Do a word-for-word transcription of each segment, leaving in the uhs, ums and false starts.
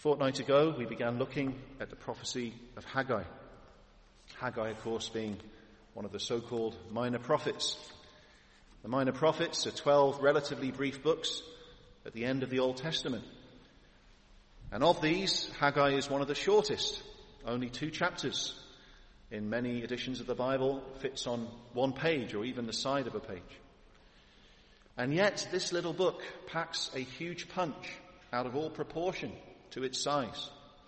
fortnight ago, we began looking at the prophecy of Haggai. Haggai, of course, being one of the so-called minor prophets. The minor prophets are twelve relatively brief books at the end of the Old Testament. And of these, Haggai is one of the shortest, only two chapters. In many editions of the Bible, fits on one page or even the side of a page. And yet, this little book packs a huge punch out of all proportion to its size.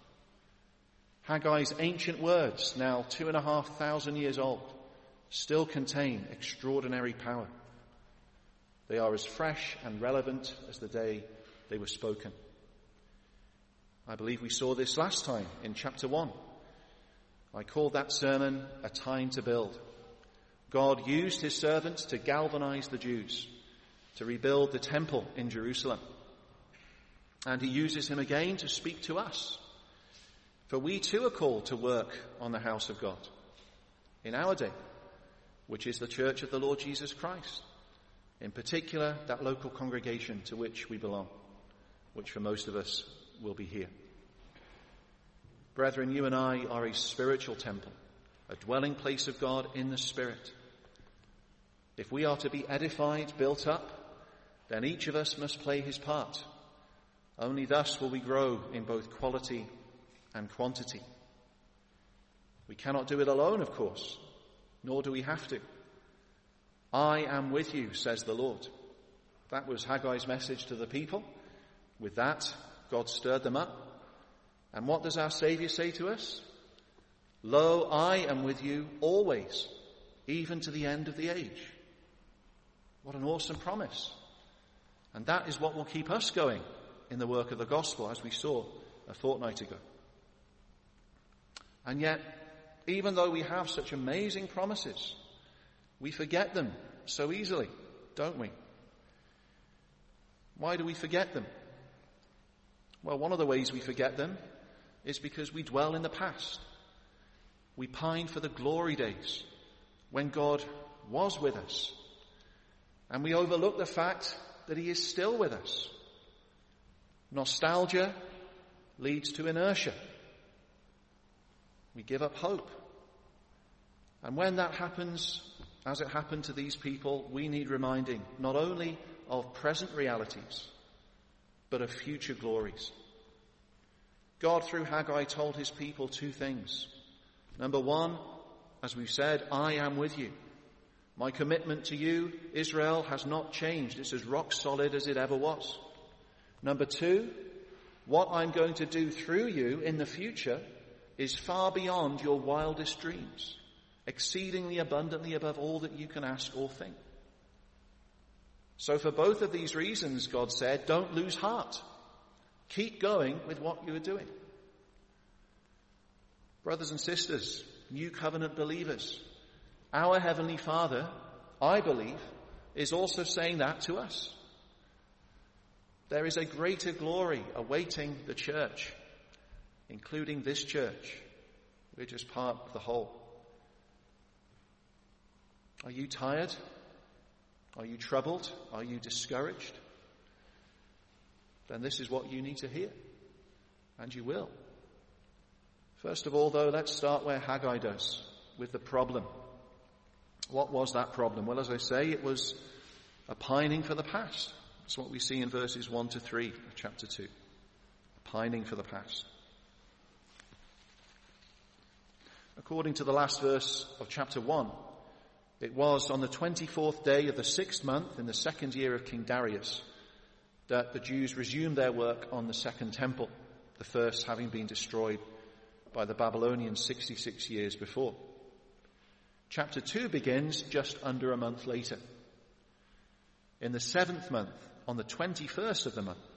Haggai's ancient words, now two and a half thousand years old, still contain extraordinary power. They are as fresh and relevant as the day they were spoken. I believe we saw this last time in chapter one. I called that sermon A Time to Build. God used his servants to galvanize the Jews, to rebuild the temple in Jerusalem. And he uses him again to speak to us. For we too are called to work on the house of God in our day, which is the church of the Lord Jesus Christ. In particular, that local congregation to which we belong, which for most of us will be here. Brethren, you and I are a spiritual temple, a dwelling place of God in the Spirit. If we are to be edified, built up, then each of us must play his part. Only thus will we grow in both quality and quantity. We cannot do it alone, of course, nor do we have to. I am with you, says the Lord. That was Haggai's message to the people. With that, God stirred them up. And what does our Saviour say to us? Lo, I am with you always, even to the end of the age. What an awesome promise. And that is what will keep us going in the work of the gospel, as we saw a fortnight ago. And yet, even though we have such amazing promises, we forget them so easily, don't we? Why do we forget them? Well, one of the ways we forget them is because we dwell in the past. We pine for the glory days when God was with us. And we overlook the fact that he is still with us. Nostalgia leads to inertia. We give up hope. And when that happens, as it happened to these people, we need reminding not only of present realities, but of future glories. God, through Haggai, told his people two things. Number one, as we've said, I am with you. My commitment to you, Israel, has not changed. It's as rock solid as it ever was. Number two, what I'm going to do through you in the future is far beyond your wildest dreams, exceedingly abundantly above all that you can ask or think. So for both of these reasons, God said, don't lose heart. Keep going with what you are doing. Brothers and sisters, New Covenant believers, our Heavenly Father, I believe, is also saying that to us. There is a greater glory awaiting the church, including this church. We're just part of the whole. Are you tired? Are you troubled? Are you discouraged? Then this is what you need to hear. And you will. First of all, though, let's start where Haggai does, with the problem. What was that problem? Well, as I say, it was a pining for the past. That's what we see in verses one to three of chapter two. A pining for the past. According to the last verse of chapter one, it was on the twenty-fourth day of the sixth month in the second year of King Darius that the Jews resumed their work on the second temple, the first having been destroyed by the Babylonians sixty-six years before. Chapter two begins just under a month later. In the seventh month, on the twenty-first of the month.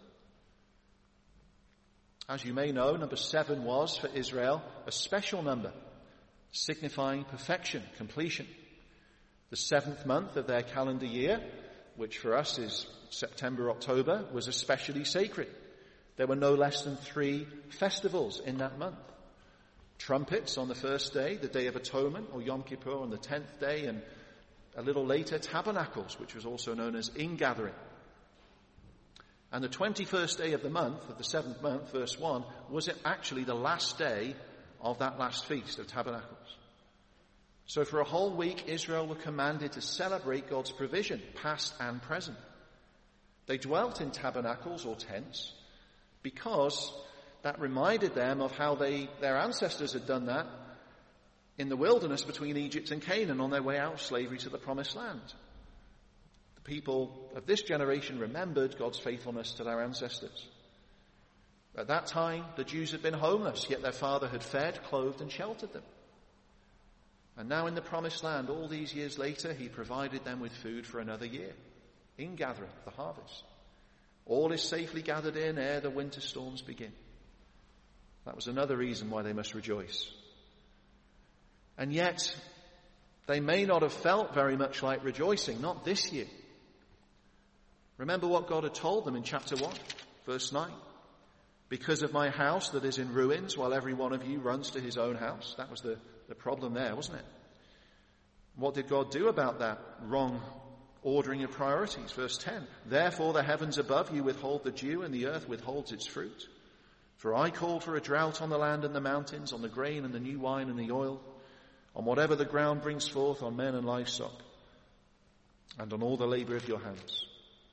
As you may know, number seven was, for Israel, a special number, signifying perfection, completion. The seventh month of their calendar year, which for us is September, October, was especially sacred. There were no less than three festivals in that month. Trumpets on the first day, the Day of Atonement, or Yom Kippur on the tenth day, and a little later, Tabernacles, which was also known as Ingathering. And the twenty-first day of the month, of the seventh month, verse one, was it actually the last day of that last feast of tabernacles. So for a whole week, Israel were commanded to celebrate God's provision, past and present. They dwelt in tabernacles or tents because that reminded them of how they, their ancestors had done that in the wilderness between Egypt and Canaan on their way out of slavery to the promised land. The people of this generation remembered God's faithfulness to their ancestors. At that time, the Jews had been homeless, yet their Father had fed, clothed, and sheltered them. And now in the promised land, all these years later, he provided them with food for another year, in gathering the harvest. All is safely gathered in ere the winter storms begin. That was another reason why they must rejoice. And yet, they may not have felt very much like rejoicing, not this year. Remember what God had told them in chapter one, verse nine. Because of my house that is in ruins, while every one of you runs to his own house. That was the, the problem there, wasn't it? What did God do about that wrong ordering of priorities? Verse ten. Therefore the heavens above you withhold the dew, and the earth withholds its fruit. For I called for a drought on the land and the mountains, on the grain and the new wine and the oil, on whatever the ground brings forth, on men and livestock, and on all the labor of your hands.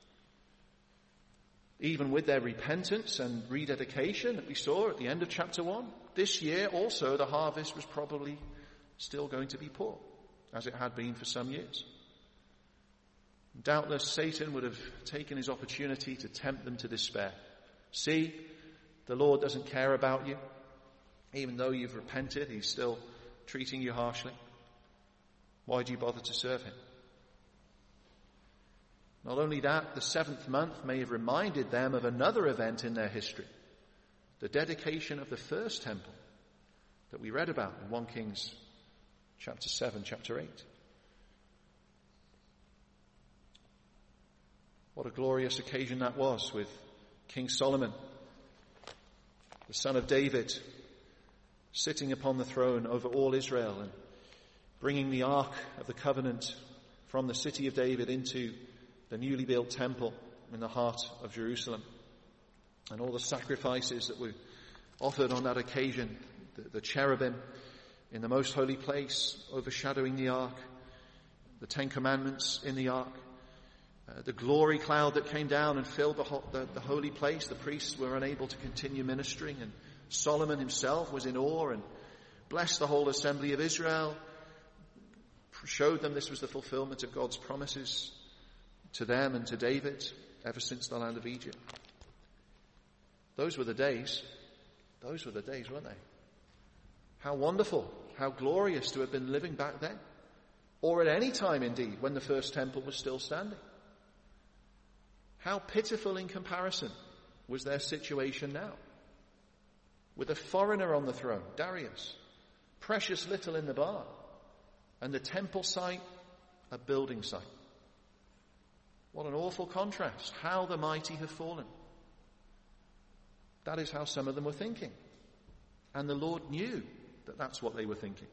Even with their repentance and rededication that we saw at the end of chapter one, this year also the harvest was probably still going to be poor, as it had been for some years. Doubtless Satan would have taken his opportunity to tempt them to despair. See, the Lord doesn't care about you. Even though you've repented, he's still treating you harshly. Why do you bother to serve him? Not only that, the seventh month may have reminded them of another event in their history, the dedication of the first temple that we read about in First Kings chapter seven, chapter eight. What a glorious occasion that was with King Solomon, the son of David, sitting upon the throne over all Israel and bringing the Ark of the Covenant from the city of David into the newly built temple in the heart of Jerusalem. And all the sacrifices that were offered on that occasion, the, the cherubim in the most holy place overshadowing the Ark, the Ten Commandments in the Ark, uh, the glory cloud that came down and filled the, ho- the, the holy place. The priests were unable to continue ministering, and Solomon himself was in awe and blessed the whole assembly of Israel, showed them this was the fulfillment of God's promises to them and to David ever since the land of Egypt. Those were the days. Those were the days, weren't they? How wonderful, how glorious to have been living back then. Or at any time, indeed, when the first temple was still standing. How pitiful in comparison was their situation now. With a foreigner on the throne, Darius, precious little in the barn, and the temple site, a building site. What an awful contrast. How the mighty have fallen. That is how some of them were thinking. And the Lord knew that that's what they were thinking.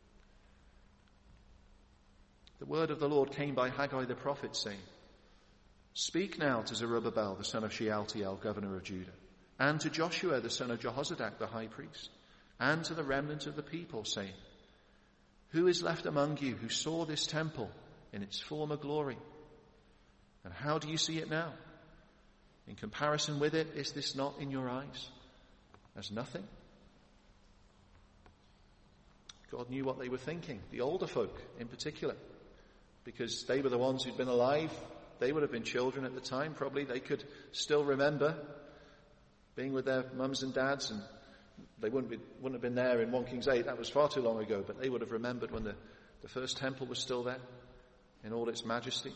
The word of the Lord came by Haggai the prophet, saying, Speak now to Zerubbabel, the son of Shealtiel, governor of Judah, and to Joshua, the son of Jehozadak, the high priest, and to the remnant of the people, saying, Who is left among you who saw this temple in its former glory? And how do you see it now? In comparison with it, is this not in your eyes as nothing? God knew what they were thinking, the older folk in particular, because they were the ones who'd been alive. They would have been children at the time, probably. They could still remember being with their mums and dads, and they wouldn't, be, wouldn't have been there in First Kings eight. That was far too long ago, but they would have remembered when the, the first temple was still there in all its majesty.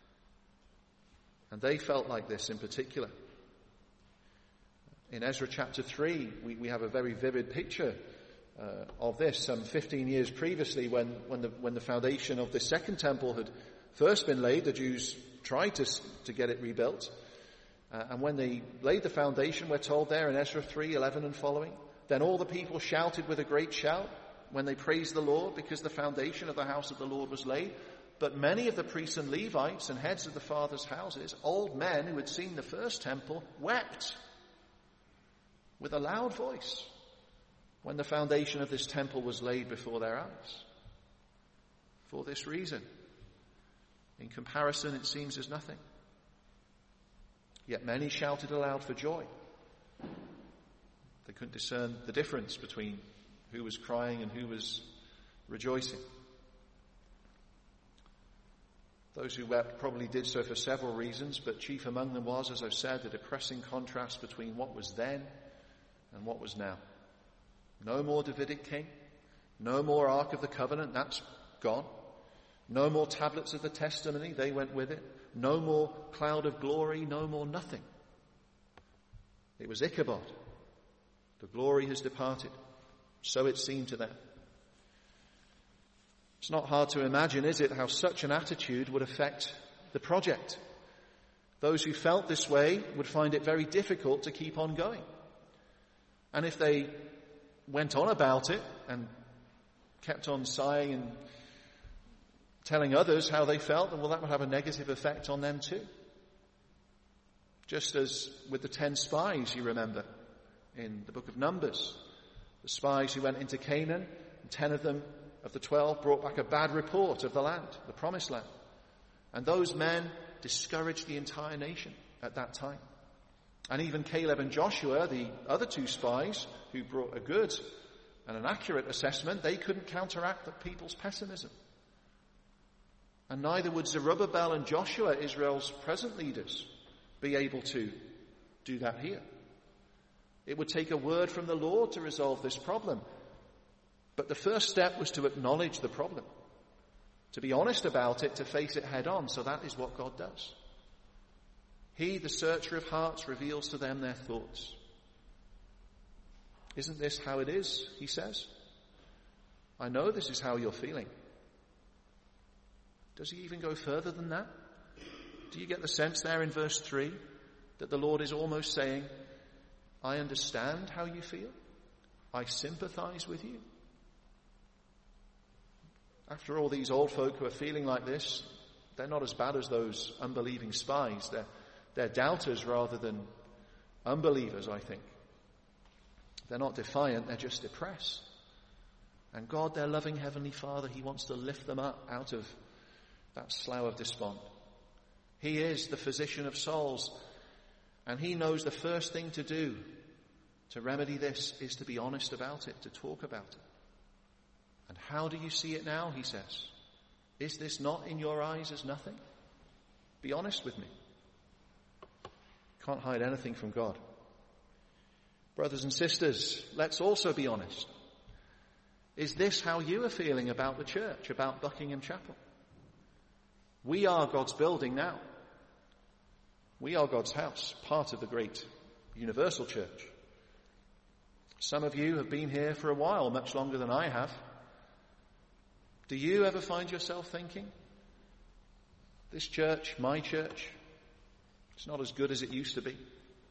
And they felt like this in particular. In Ezra chapter three, we, we have a very vivid picture uh, of this. Some fifteen years previously, when, when, the, when the foundation of the second temple had first been laid, the Jews tried to, to get it rebuilt. Uh, and when they laid the foundation, we're told there in Ezra three, eleven and following, then all the people shouted with a great shout when they praised the Lord, because the foundation of the house of the Lord was laid. But many of the priests and Levites and heads of the fathers' houses, old men who had seen the first temple, wept with a loud voice when the foundation of this temple was laid before their eyes. For this reason, in comparison, it seems as nothing. Yet many shouted aloud for joy. They couldn't discern the difference between who was crying and who was rejoicing. Those who wept probably did so for several reasons, but chief among them was, as I've said, the depressing contrast between what was then and what was now. No more Davidic king, no more Ark of the Covenant, that's gone. No more tablets of the testimony, they went with it. No more cloud of glory, no more nothing. It was Ichabod. The glory has departed. So it seemed to them. It's not hard to imagine, is it, how such an attitude would affect the project. Those who felt this way would find it very difficult to keep on going. And if they went on about it and kept on sighing and telling others how they felt, well, that would have a negative effect on them too. Just as with the ten spies, you remember, in the book of Numbers. The spies who went into Canaan, and ten of them, of the twelve, brought back a bad report of the land, the promised land. And those men discouraged the entire nation at that time. And even Caleb and Joshua, the other two spies, who brought a good and an accurate assessment, they couldn't counteract the people's pessimism. And neither would Zerubbabel and Joshua, Israel's present leaders, be able to do that here. It would take a word from the Lord to resolve this problem. But the first step was to acknowledge the problem, to be honest about it, to face it head on. So that is what God does. He, the searcher of hearts, reveals to them their thoughts. Isn't this how it is, he says? I know this is how you're feeling. Does he even go further than that? Do you get the sense there in verse three that the Lord is almost saying, I understand how you feel. I sympathize with you. After all, these old folk who are feeling like this, they're not as bad as those unbelieving spies. They're, they're doubters rather than unbelievers, I think. They're not defiant, they're just depressed. And God, their loving Heavenly Father, he wants to lift them up out of that slough of despond. He is the physician of souls, and he knows the first thing to do to remedy this is to be honest about it, to talk about it. And how do you see it now, he says? Is this not in your eyes as nothing? Be honest with me. Can't hide anything from God. Brothers and sisters, let's also be honest. Is this how you are feeling about the church, about Buckingham Chapel? We are God's building now. We are God's house, part of the great universal church. Some of you have been here for a while, much longer than I have. Do you ever find yourself thinking, this church, my church, it's not as good as it used to be?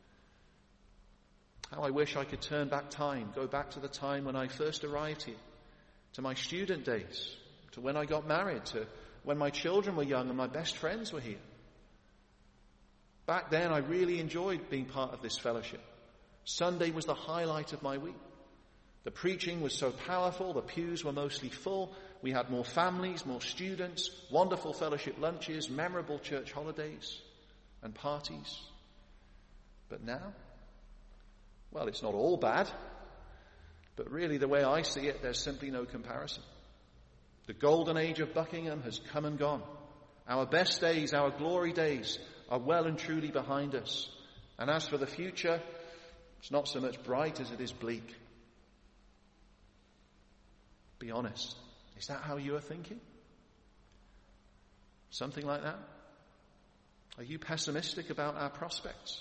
How I wish I could turn back time, go back to the time when I first arrived here, to my student days, to when I got married, to when my children were young and my best friends were here. Back then, I really enjoyed being part of this fellowship. Sunday was the highlight of my week. The preaching was so powerful, the pews were mostly full, we had more families, more students, wonderful fellowship lunches, memorable church holidays and parties. But now, well, it's not all bad, but really the way I see it, there's simply no comparison. The golden age of Buckingham has come and gone. Our best days, our glory days are well and truly behind us. And as for the future, it's not so much bright as it is bleak. Be honest. Is that how you are thinking? Something like that? Are you pessimistic about our prospects?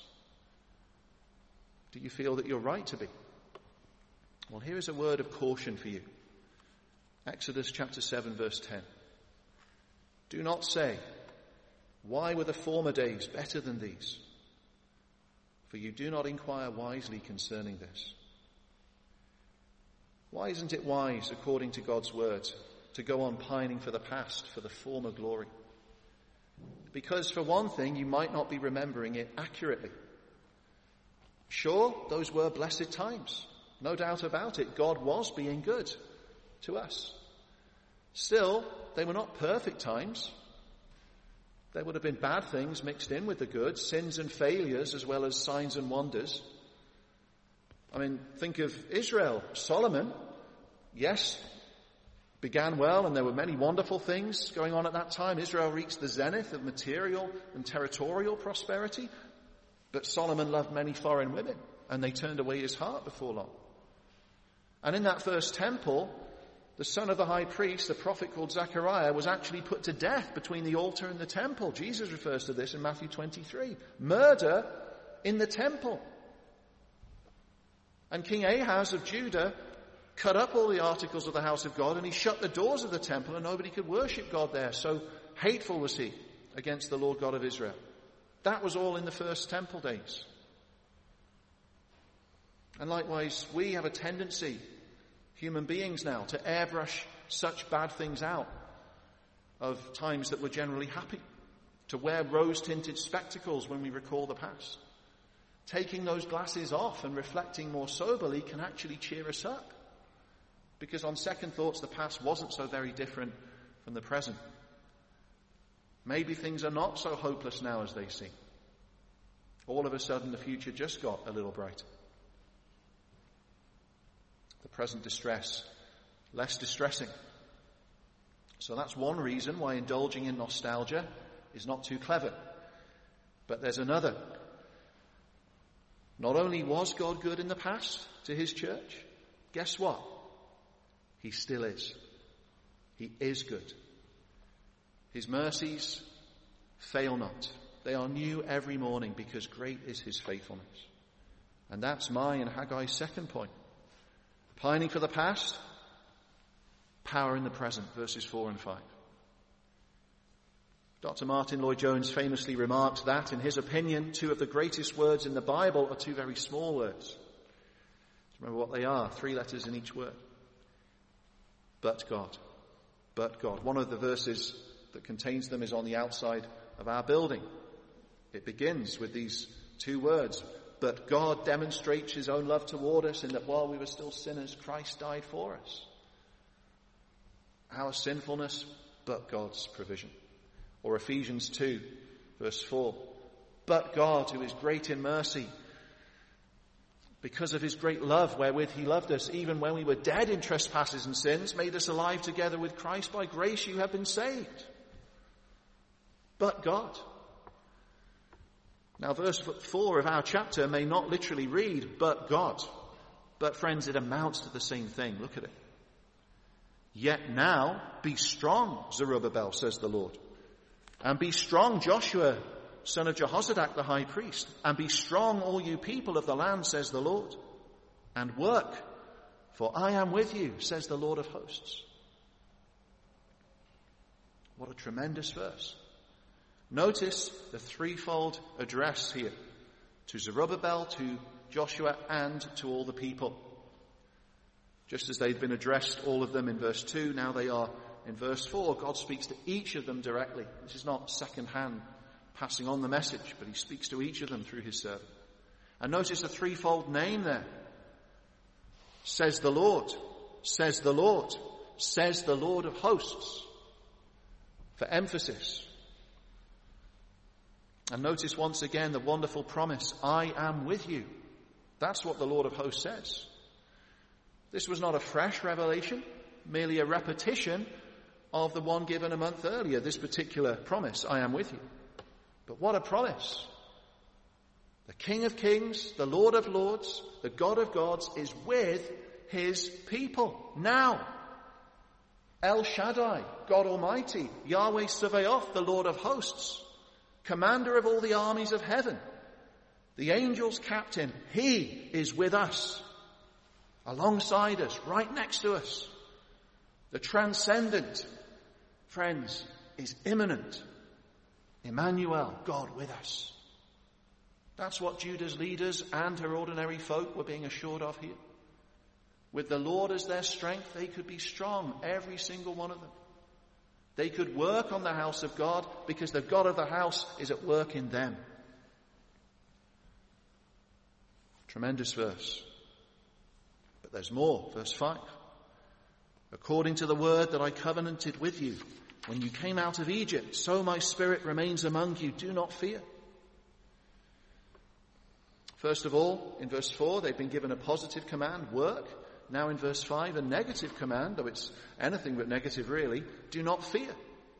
Do you feel that you're right to be? Well, here is a word of caution for you. Exodus chapter seven, verse ten. Do not say, why were the former days better than these? For you do not inquire wisely concerning this. Why isn't it wise, according to God's word, to go on pining for the past, for the former glory. Because for one thing, you might not be remembering it accurately. Sure, those were blessed times. No doubt about it. God was being good to us. Still, they were not perfect times. There would have been bad things mixed in with the good, sins and failures as well as signs and wonders. I mean, think of Israel. Solomon, yes, began well, and there were many wonderful things going on at that time. Israel reached the zenith of material and territorial prosperity, but Solomon loved many foreign women, and they turned away his heart before long. And in that first temple, the son of the high priest, the prophet called Zechariah, was actually put to death between the altar and the temple. Jesus refers to this in Matthew twenty-three. Murder in the temple. And King Ahaz of Judah cut up all the articles of the house of God, and he shut the doors of the temple, and nobody could worship God there. So hateful was he against the Lord God of Israel. That was all in the first temple days. And likewise, we have a tendency, human beings now, to airbrush such bad things out of times that were generally happy, to wear rose-tinted spectacles when we recall the past. Taking those glasses off and reflecting more soberly can actually cheer us up, because on second thoughts, the past wasn't so very different from the present. Maybe things are not so hopeless now as they seem. All of a sudden, the future just got a little brighter. The present distress, less distressing. So that's one reason why indulging in nostalgia is not too clever. But there's another. Not only was God good in the past to his church, guess what? He still is. He is good. His mercies fail not. They are new every morning, because great is his faithfulness. And that's my and Haggai's second point. Pining for the past, power in the present, verses four and five. Doctor Martin Lloyd-Jones famously remarked that, in his opinion, two of the greatest words in the Bible are two very small words. Remember what they are, three letters in each word. But God. But God. One of the verses that contains them is on the outside of our building. It begins with these two words. But God demonstrates his own love toward us, in that while we were still sinners, Christ died for us. Our sinfulness, but God's provision. Or Ephesians two, verse four. But God, who is great in mercy, because of his great love wherewith he loved us, even when we were dead in trespasses and sins, made us alive together with Christ. By grace you have been saved. But God. Now, verse four of our chapter may not literally read, but God. But friends, it amounts to the same thing. Look at it. Yet now be strong, Zerubbabel, says the Lord. And be strong, Joshua, son of Jehozadak the high priest. And be strong, all you people of the land, says the Lord. And work, for I am with you, says the Lord of hosts. What a tremendous verse. Notice the threefold address here. To Zerubbabel, to Joshua, and to all the people. Just as they've been addressed, all of them, in verse two, now they are in verse four. God speaks to each of them directly. This is not second-hand passing on the message, but he speaks to each of them through his servant. And notice the threefold name there. Says the Lord, says the Lord, says the Lord of hosts. For emphasis. And notice once again the wonderful promise, I am with you. That's what the Lord of hosts says. This was not a fresh revelation, merely a repetition of the one given a month earlier, this particular promise, I am with you. But what a promise. The King of Kings, the Lord of Lords, the God of Gods is with his people now. El Shaddai, God Almighty, Yahweh Sabaoth, the Lord of hosts, commander of all the armies of heaven, the angels' captain, he is with us, alongside us, right next to us. The transcendent, friends, is imminent. Emmanuel, God with us. That's what Judah's leaders and her ordinary folk were being assured of here. With the Lord as their strength, they could be strong, every single one of them. They could work on the house of God because the God of the house is at work in them. Tremendous verse. But there's more. Verse five. According to the word that I covenanted with you when you came out of Egypt, so my spirit remains among you. Do not fear. First of all, in verse four, they've been given a positive command, work. Now in verse five, a negative command, though it's anything but negative really, do not fear.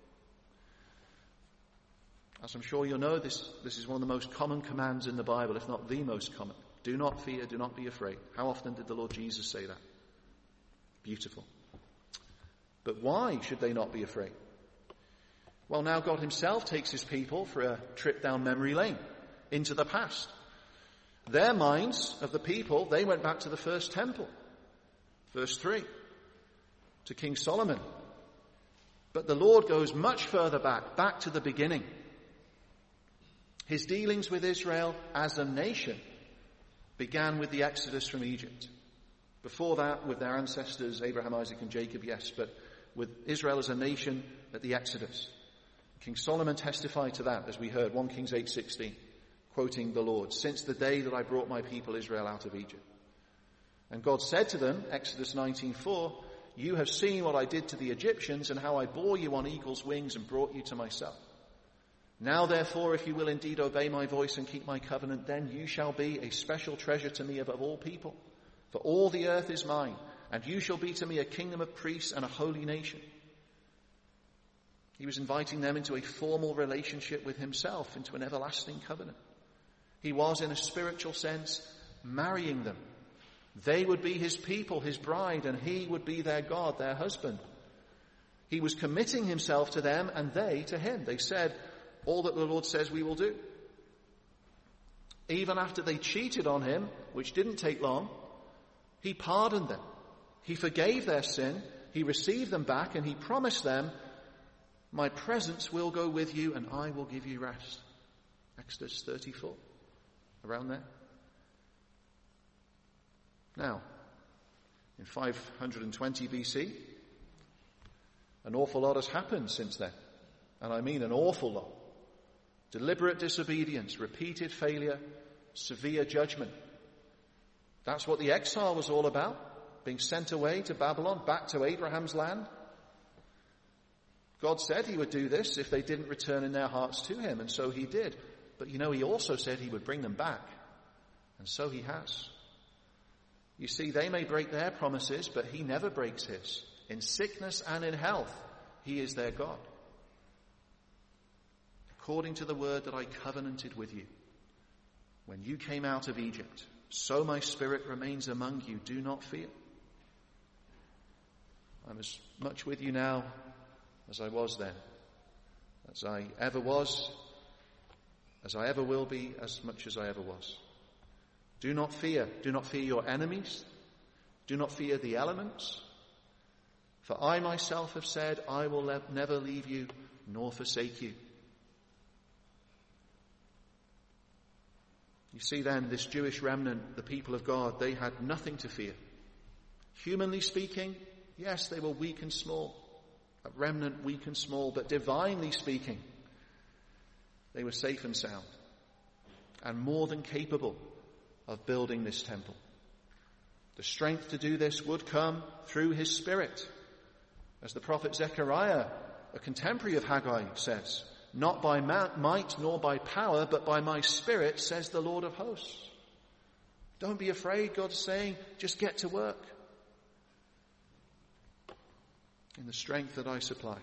As I'm sure you'll know, this, this is one of the most common commands in the Bible, if not the most common. Do not fear, do not be afraid. How often did the Lord Jesus say that? Beautiful. But why should they not be afraid? Well, now God himself takes his people for a trip down memory lane into the past. Their minds of the people, they went back to the first temple. Verse three, to King Solomon. But the Lord goes much further back, back to the beginning. His dealings with Israel as a nation began with the Exodus from Egypt. Before that, with their ancestors, Abraham, Isaac, and Jacob, yes, but with Israel as a nation at the Exodus. King Solomon testified to that, as we heard, First Kings eight sixteen, quoting the Lord, since the day that I brought my people Israel out of Egypt. And God said to them, Exodus nineteen four, you have seen what I did to the Egyptians and how I bore you on eagle's wings and brought you to myself. Now, therefore, if you will indeed obey my voice and keep my covenant, then you shall be a special treasure to me above all people. For all the earth is mine, and you shall be to me a kingdom of priests and a holy nation. He was inviting them into a formal relationship with himself, into an everlasting covenant. He was, in a spiritual sense, marrying them. They would be his people, his bride, and he would be their God, their husband. He was committing himself to them and they to him. They said, all that the Lord says we will do. Even after they cheated on him, which didn't take long, he pardoned them. He forgave their sin. He received them back and he promised them, my presence will go with you and I will give you rest. Exodus thirty-four, around there. Now, in five hundred twenty B C, an awful lot has happened since then. And I mean an awful lot. Deliberate disobedience, repeated failure, severe judgment. That's what the exile was all about. Being sent away to Babylon, back to Abraham's land. God said he would do this if they didn't return in their hearts to him, and so he did. But you know, he also said he would bring them back, and so he has. You see, they may break their promises, but he never breaks his. In sickness and in health, he is their God. According to the word that I covenanted with you when you came out of Egypt, so my spirit remains among you. Do not fear. I'm as much with you now as I was then, as I ever was, as I ever will be, as much as I ever was. Do not fear. Do not fear your enemies. Do not fear the elements. For I myself have said, I will le- never leave you nor forsake you. You see then, this Jewish remnant, the people of God, they had nothing to fear. Humanly speaking, yes, they were weak and small. A remnant weak and small, but divinely speaking, they were safe and sound and more than capable of building this temple. The strength to do this would come through his Spirit. As the prophet Zechariah, a contemporary of Haggai, says, not by might nor by power, but by my Spirit, says the Lord of hosts. Don't be afraid, God's saying, just get to work. In the strength that I supply.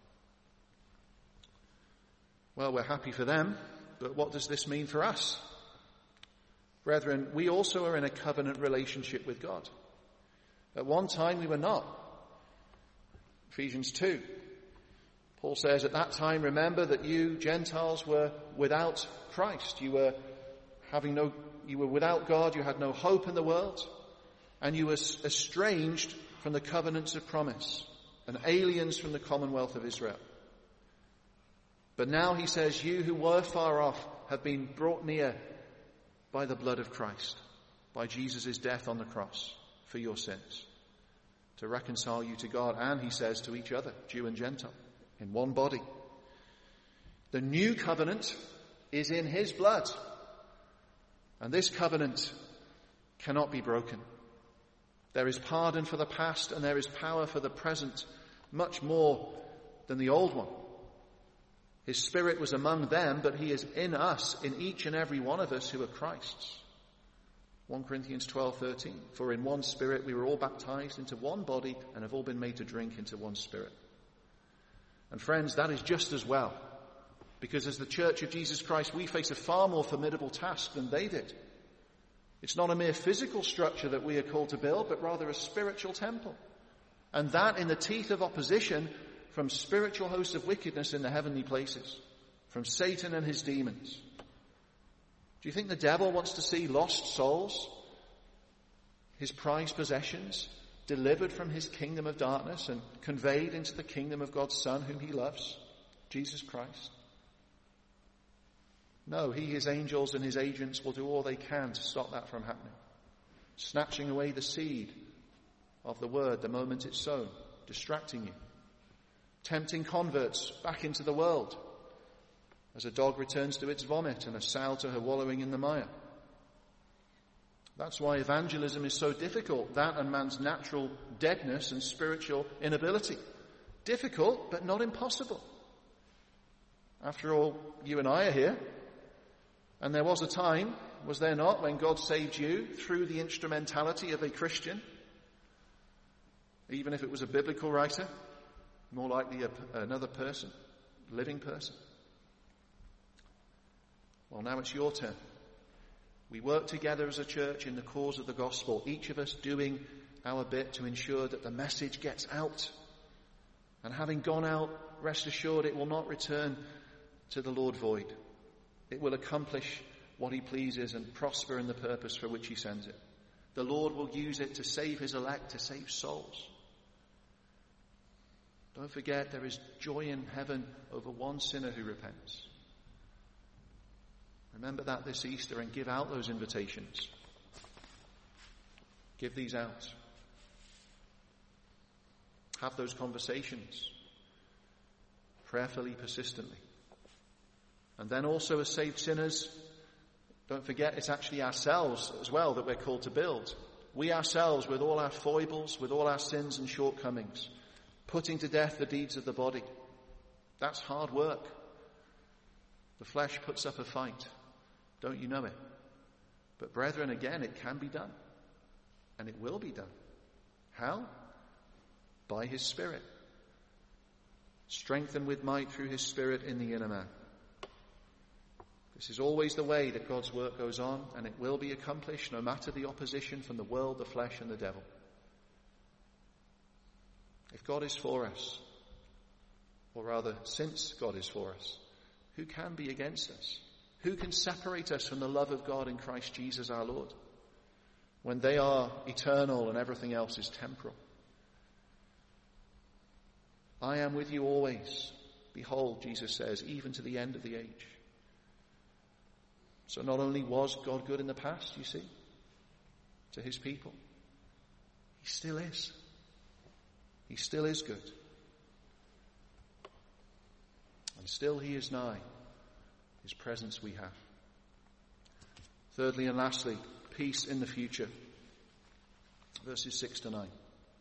Well, we're happy for them, but what does this mean for us? Brethren, we also are in a covenant relationship with God. At one time we were not. Ephesians two. Paul says, at that time, remember that you Gentiles were without Christ. You were having no, you were without God. You had no hope in the world, and you were estranged from the covenants of promise and aliens from the commonwealth of Israel. But now he says, you who were far off have been brought near by the blood of Christ, by Jesus' death on the cross. for your sins, to reconcile you to God, and, he says, to each other, Jew and Gentile, in one body. The new covenant is in his blood, and this covenant cannot be broken. There is pardon for the past, and there is power for the present, much more than the old one. His Spirit was among them, but he is in us, in each and every one of us who are Christ's. First Corinthians twelve thirteen. For in one Spirit we were all baptized into one body and have all been made to drink into one Spirit. And friends, that is just as well. Because as the Church of Jesus Christ, we face a far more formidable task than they did. It's not a mere physical structure that we are called to build, but rather a spiritual temple. And that in the teeth of opposition from spiritual hosts of wickedness in the heavenly places, from Satan and his demons. Do you think the devil wants to see lost souls, his prized possessions, delivered from his kingdom of darkness and conveyed into the kingdom of God's Son, whom he loves, Jesus Christ? No, he, his angels and his agents will do all they can to stop that from happening, snatching away the seed of the word the moment it's sown, distracting you, tempting converts back into the world as a dog returns to its vomit and a sow to her wallowing in the mire. That's why evangelism is so difficult, that and man's natural deadness and spiritual inability. Difficult, but not impossible. After all, you and I are here, and there was a time, was there not, when God saved you through the instrumentality of a Christian, even if it was a biblical writer, more likely a, another person, living person. Well, now it's your turn. We work together as a church in the cause of the gospel, each of us doing our bit to ensure that the message gets out. And having gone out, rest assured it will not return to the Lord void. It will accomplish what he pleases and prosper in the purpose for which he sends it. The Lord will use it to save his elect, to save souls. Don't forget, there is joy in heaven over one sinner who repents. Remember that this Easter and give out those invitations. Give these out. Have those conversations prayerfully, persistently. And then also as saved sinners, don't forget it's actually ourselves as well that we're called to build. We ourselves, with all our foibles, with all our sins and shortcomings, putting to death the deeds of the body. That's hard work. The flesh puts up a fight. Don't you know it? But brethren, again, it can be done. And it will be done. How? By his Spirit. Strengthened with might through his Spirit in the inner man. This is always the way that God's work goes on, and it will be accomplished no matter the opposition from the world, the flesh, and the devil. If God is for us, or rather, since God is for us, who can be against us? Who can separate us from the love of God in Christ Jesus our Lord, when they are eternal and everything else is temporal? I am with you always. Behold, Jesus says, even to the end of the age. So not only was God good in the past, you see, to his people, he still is. He still is good. And still he is nigh. His presence we have. Thirdly and lastly, peace in the future. Verses six to nine.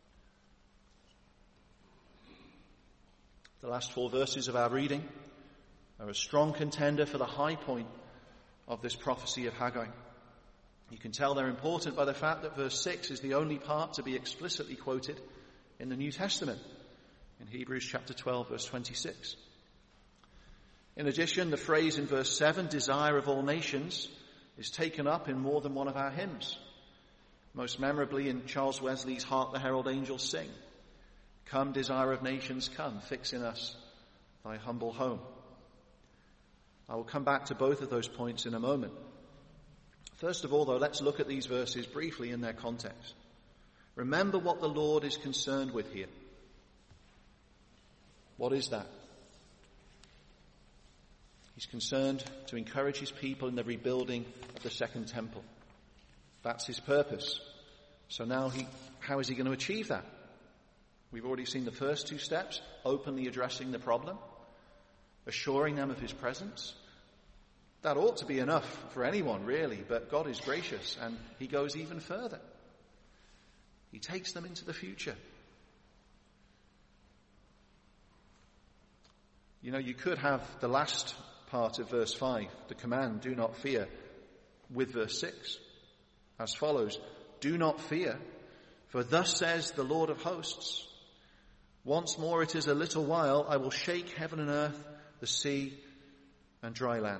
The last four verses of our reading are a strong contender for the high point of this prophecy of Haggai. You can tell they're important by the fact that verse six is the only part to be explicitly quoted in the New Testament, in Hebrews chapter twelve, verse twenty-six. In addition, the phrase in verse seven, desire of all nations, is taken up in more than one of our hymns. Most memorably in Charles Wesley's Hark the Herald Angels Sing. Come, desire of nations, come, fix in us thy humble home. I will come back to both of those points in a moment. First of all, though, let's look at these verses briefly in their context. Remember what the Lord is concerned with here. What is that? He's concerned to encourage his people in the rebuilding of the second temple. That's his purpose. So now he, how is he going to achieve that? We've already seen the first two steps, openly addressing the problem, assuring them of his presence. That ought to be enough for anyone, really, but God is gracious, and he goes even further. He takes them into the future. You know, you could have the last part of verse five, the command, do not fear, with verse six, as follows: do not fear, for thus says the Lord of hosts, once more it is a little while, I will shake heaven and earth, the sea and dry land.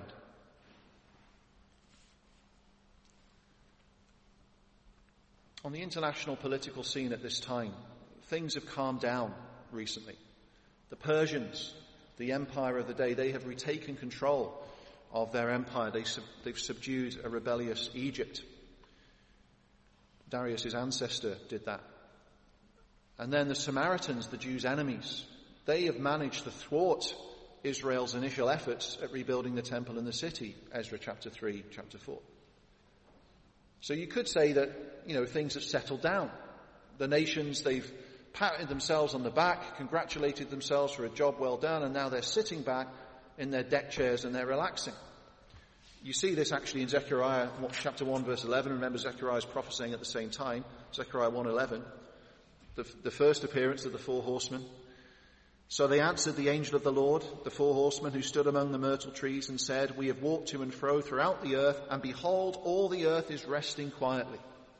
On the international political scene at this time, things have calmed down recently. The Persians, the empire of the day, they have retaken control of their empire. They sub- they've subdued a rebellious Egypt. Darius' ancestor did that. And then the Samaritans, the Jews' enemies, they have managed to thwart Israel's initial efforts at rebuilding the temple and the city, Ezra chapter three, chapter four. So you could say that, you know, things have settled down. The nations, they've patted themselves on the back, congratulated themselves for a job well done, and now they're sitting back in their deck chairs and they're relaxing. You see this actually in Zechariah chapter one, verse eleven. Remember, Zechariah is prophesying at the same time. Zechariah one eleven. The, the first appearance of the four horsemen. So they answered the angel of the Lord, the four horsemen who stood among the myrtle trees, and said, we have walked to and fro throughout the earth, and behold, all the earth is resting quietly.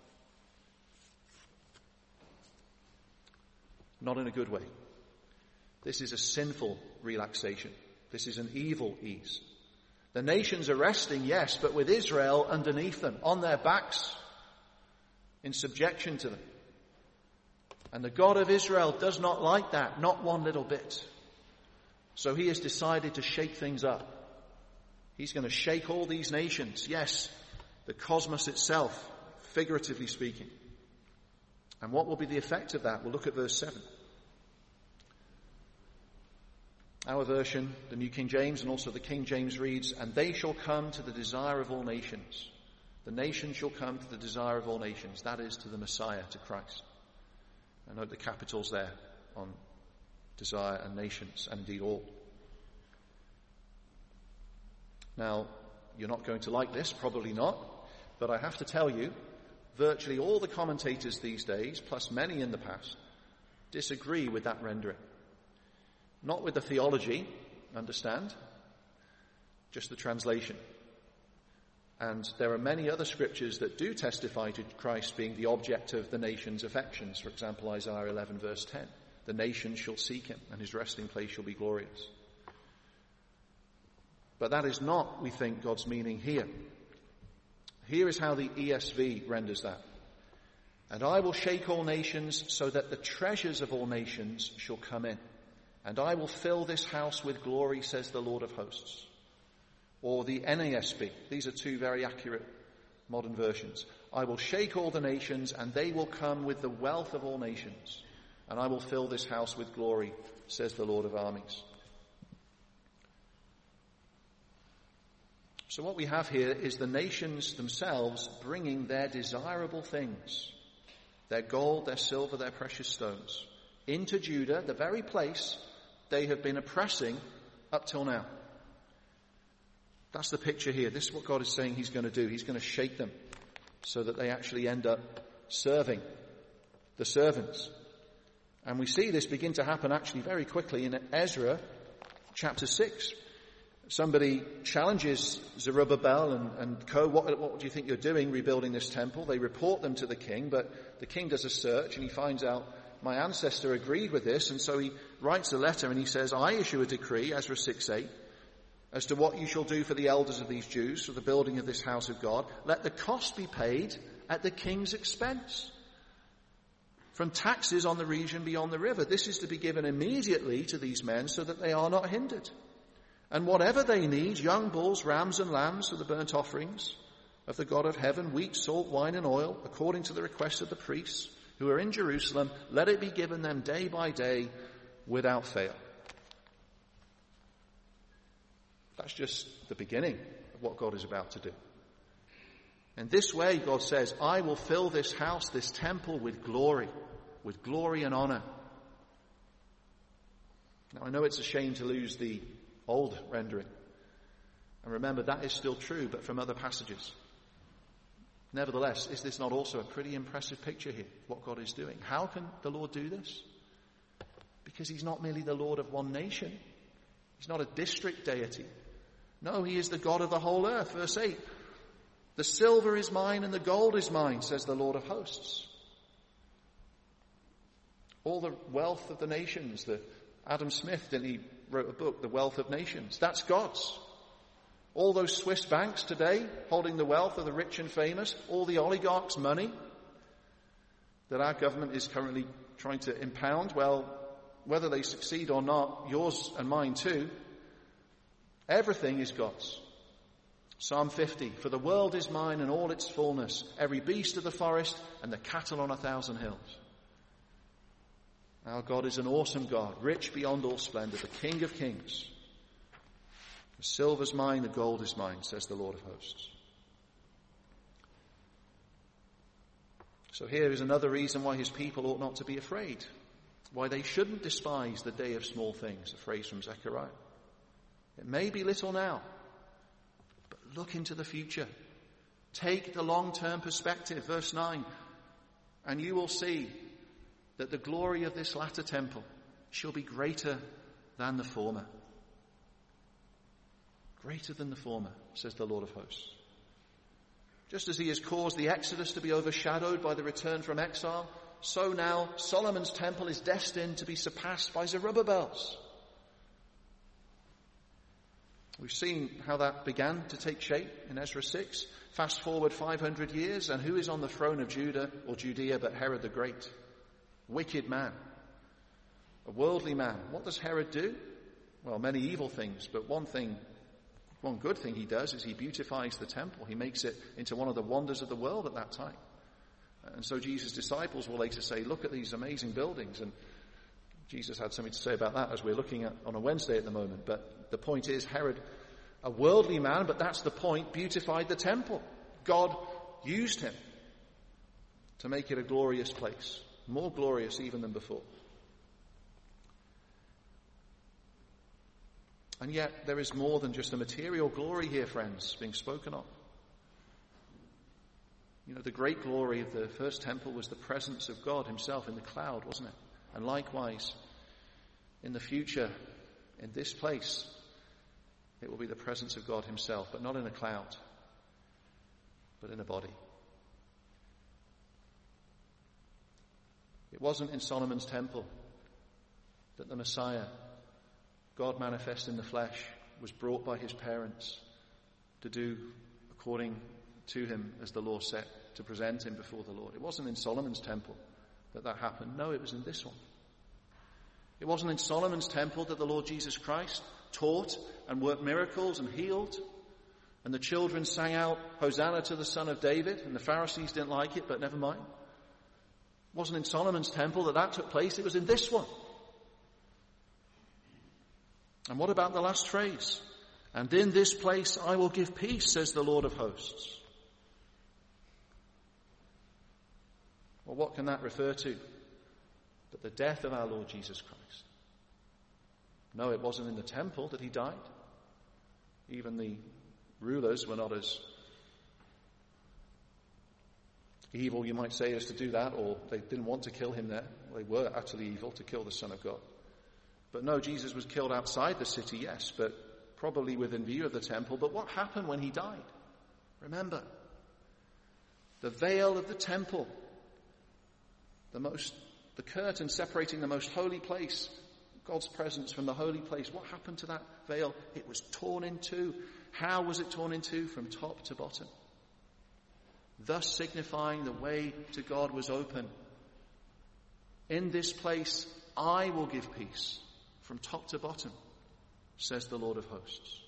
Not in a good way. This is a sinful relaxation. This is an evil ease. The nations are resting, yes, but with Israel underneath them, on their backs, in subjection to them. And the God of Israel does not like that, not one little bit. So he has decided to shake things up. He's going to shake all these nations. Yes, the cosmos itself, figuratively speaking. And what will be the effect of that? We'll look at verse seven. Our version, the New King James, and also the King James reads, and they shall come to the desire of all nations. The nations shall come to the desire of all nations. That is, to the Messiah, to Christ. I note the capitals there on desire and nations, and indeed all. Now, you're not going to like this, probably not, but I have to tell you, virtually all the commentators these days, plus many in the past, disagree with that rendering. Not with the theology, understand, just the translation. And there are many other scriptures that do testify to Christ being the object of the nation's affections. For example, Isaiah eleven verse ten. The nations shall seek him, and his resting place shall be glorious. But that is not, we think, God's meaning here. Here is how the E S V renders that. And I will shake all nations so that the treasures of all nations shall come in. And I will fill this house with glory, says the Lord of hosts. Or the N A S B. These are two very accurate modern versions. I will shake all the nations, and they will come with the wealth of all nations. And I will fill this house with glory, says the Lord of armies. So what we have here is the nations themselves bringing their desirable things, their gold, their silver, their precious stones, into Judah, the very place they have been oppressing up till now. That's the picture here. This is what God is saying he's going to do. He's going to shake them so that they actually end up serving the servants. And we see this begin to happen actually very quickly in Ezra chapter six. Somebody challenges Zerubbabel and, and co. What, what do you think you're doing rebuilding this temple? They report them to the king, but the king does a search and he finds out my ancestor agreed with this, and so he writes a letter and he says, I issue a decree, Ezra six eight, as to what you shall do for the elders of these Jews, for the building of this house of God. Let the cost be paid at the king's expense, from taxes on the region beyond the river. This is to be given immediately to these men so that they are not hindered. And whatever they need, young bulls, rams and lambs for the burnt offerings of the God of heaven, wheat, salt, wine and oil, according to the request of the priests who are in Jerusalem, let it be given them day by day without fail. That's just the beginning of what God is about to do. In this way, God says, I will fill this house, this temple, with glory, with glory and honor. Now, I know it's a shame to lose the old rendering. And remember, that is still true, but from other passages. Nevertheless, is this not also a pretty impressive picture here, what God is doing? How can the Lord do this? Because he's not merely the Lord of one nation. He's not a district deity. No, he is the God of the whole earth. Verse eight. The silver is mine and the gold is mine, says the Lord of hosts. All the wealth of the nations, the Adam Smith, didn't he wrote a book, The Wealth of Nations? That's God's. All those Swiss banks today holding the wealth of the rich and famous, all the oligarchs' money that our government is currently trying to impound, well, whether they succeed or not, yours and mine too, everything is God's. Psalm fifty, for the world is mine and all its fullness, every beast of the forest and the cattle on a thousand hills. Our God is an awesome God, rich beyond all splendor, the King of kings. The silver's mine, the gold is mine, says the Lord of hosts. So here is another reason why his people ought not to be afraid, why they shouldn't despise the day of small things, a phrase from Zechariah. It may be little now, but look into the future. Take the long-term perspective, verse nine, and you will see that the glory of this latter temple shall be greater than the former. Greater than the former, says the Lord of hosts. Just as he has caused the Exodus to be overshadowed by the return from exile, so now Solomon's temple is destined to be surpassed by Zerubbabel's. We've seen how that began to take shape in Ezra six. Fast forward five hundred years, and who is on the throne of Judah or Judea but Herod the Great? Wicked man. A worldly man. What does Herod do? Well, many evil things, but one thing, one good thing he does is he beautifies the temple. He makes it into one of the wonders of the world at that time. And so Jesus' disciples will later say, look at these amazing buildings. And Jesus had something to say about that as we're looking at on a Wednesday at the moment. But the point is, Herod, a worldly man, but that's the point, beautified the temple. God used him to make it a glorious place, more glorious even than before. And yet there is more than just a material glory here, friends, being spoken of. You know, the great glory of the first temple was the presence of God himself in the cloud, wasn't it? And likewise, in the future, in this place, it will be the presence of God himself, but not in a cloud, but in a body. It wasn't in Solomon's temple that the Messiah, God manifest in the flesh, was brought by his parents to do according to him as the law set, to present him before the Lord. It wasn't in Solomon's temple that that happened. No, it was in this one. It wasn't in Solomon's temple that the Lord Jesus Christ taught and worked miracles and healed, and the children sang out, Hosanna to the Son of David, and the Pharisees didn't like it, but never mind. It wasn't in Solomon's temple that that took place. It was in this one. And what about the last phrase? And in this place I will give peace, says the Lord of hosts. Well, what can that refer to? But the death of our Lord Jesus Christ. No, it wasn't in the temple that he died. Even the rulers were not as evil, you might say, as to do that, or they didn't want to kill him there. They were utterly evil to kill the Son of God. But no, Jesus was killed outside the city, yes, but probably within view of the temple. But what happened when he died? Remember, the veil of the temple, the most, the curtain separating the most holy place, God's presence from the holy place. What happened to that veil? It was torn in two. How was it torn in two? From top to bottom. Thus signifying the way to God was open. In this place, I will give peace from top to bottom, says the Lord of hosts.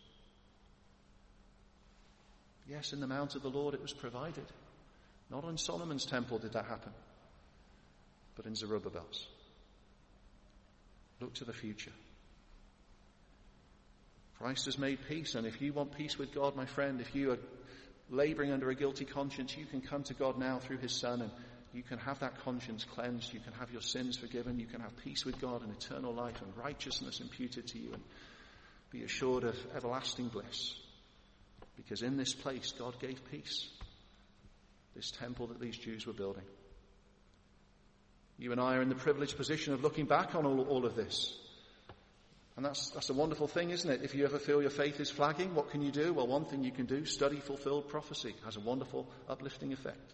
Yes, in the mount of the Lord it was provided. Not in Solomon's temple did that happen, but in Zerubbabel's. Look to the future. Christ has made peace, and if you want peace with God, my friend, if you are laboring under a guilty conscience, you can come to God now through his Son, and you can have that conscience cleansed. You can have your sins forgiven. You can have peace with God and eternal life and righteousness imputed to you, and be assured of everlasting bliss. Because in this place, God gave peace. This temple that these Jews were building. You and I are in the privileged position of looking back on all, all of this. And that's, that's a wonderful thing, isn't it? If you ever feel your faith is flagging, what can you do? Well, one thing you can do, study fulfilled prophecy. It has a wonderful uplifting effect.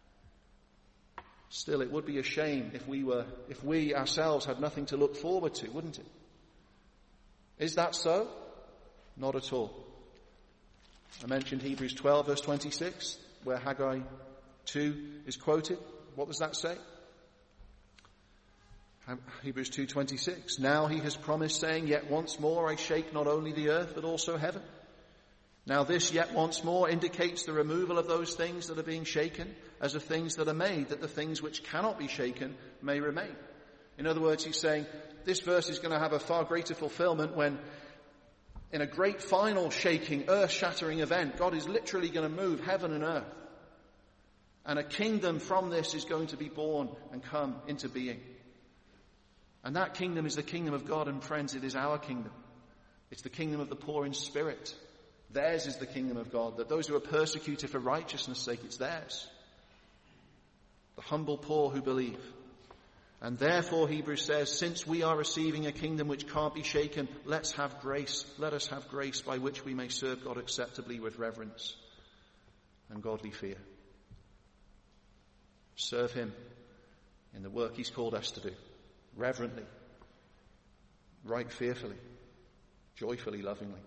Still, it would be a shame if we were, if we ourselves had nothing to look forward to, wouldn't it? Is that so? Not at all. I mentioned Hebrews twelve verse twenty-six, where Haggai two is quoted. What does that say? Hebrews two twenty-six. Now he has promised, saying, yet once more I shake not only the earth, but also heaven. Now this yet once more indicates the removal of those things that are being shaken as of things that are made, that the things which cannot be shaken may remain. In other words, he's saying this verse is going to have a far greater fulfillment when, in a great final shaking, earth-shattering event, God is literally going to move heaven and earth. And a kingdom from this is going to be born and come into being. And that kingdom is the kingdom of God, and friends, it is our kingdom. It's the kingdom of the poor in spirit. Theirs is the kingdom of God, that those who are persecuted for righteousness' sake, it's theirs. The humble poor who believe. And therefore, Hebrews says, since we are receiving a kingdom which can't be shaken, let's have grace. Let us have grace by which we may serve God acceptably with reverence and godly fear. Serve him in the work he's called us to do. Reverently, right fearfully, joyfully, lovingly.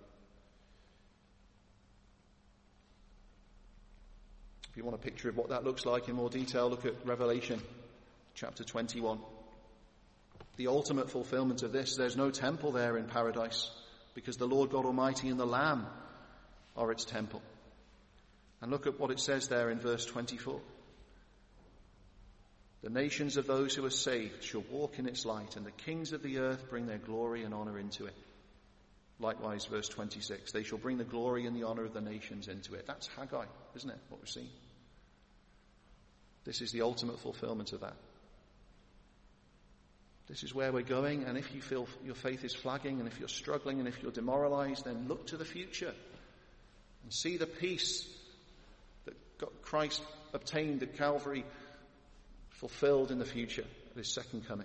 If you want a picture of what that looks like in more detail, look at Revelation chapter twenty-one. The ultimate fulfillment of this, there's no temple there in paradise, because the Lord God Almighty and the Lamb are its temple. And look at what it says there in verse twenty-four. The nations of those who are saved shall walk in its light, and the kings of the earth bring their glory and honor into it. Likewise, verse twenty-six, they shall bring the glory and the honor of the nations into it. That's Haggai, isn't it, what we're seeing? This is the ultimate fulfillment of that. This is where we're going, and if you feel your faith is flagging, and if you're struggling, and if you're demoralized, then look to the future and see the peace that Christ obtained at Calvary fulfilled in the future at his second coming.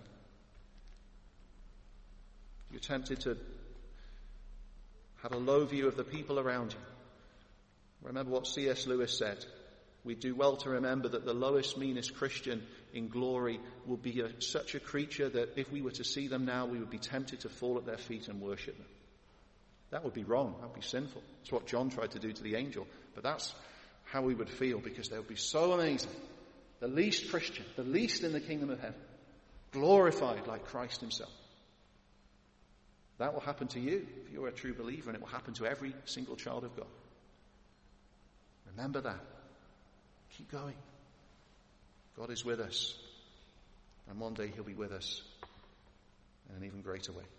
You're tempted to have a low view of the people around you. Remember what C S Lewis said. We do well to remember that the lowest, meanest Christian in glory will be a, such a creature that if we were to see them now, we would be tempted to fall at their feet and worship them. That would be wrong. That would be sinful. That's what John tried to do to the angel. But that's how we would feel, because they would be so amazing. The least Christian, the least in the kingdom of heaven, glorified like Christ himself. That will happen to you if you're a true believer, and it will happen to every single child of God. Remember that. Keep going. God is with us, and one day he'll be with us in an even greater way.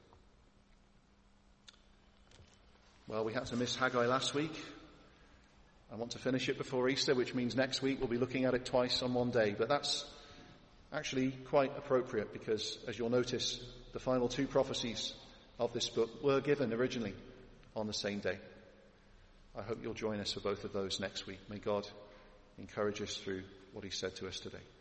Well, we had to miss Haggai last week. I want to finish it before Easter, which means next week we'll be looking at it twice on one day. But that's actually quite appropriate, because, as you'll notice, the final two prophecies of this book were given originally on the same day. I hope you'll join us for both of those next week. May God encourage us through what he said to us today.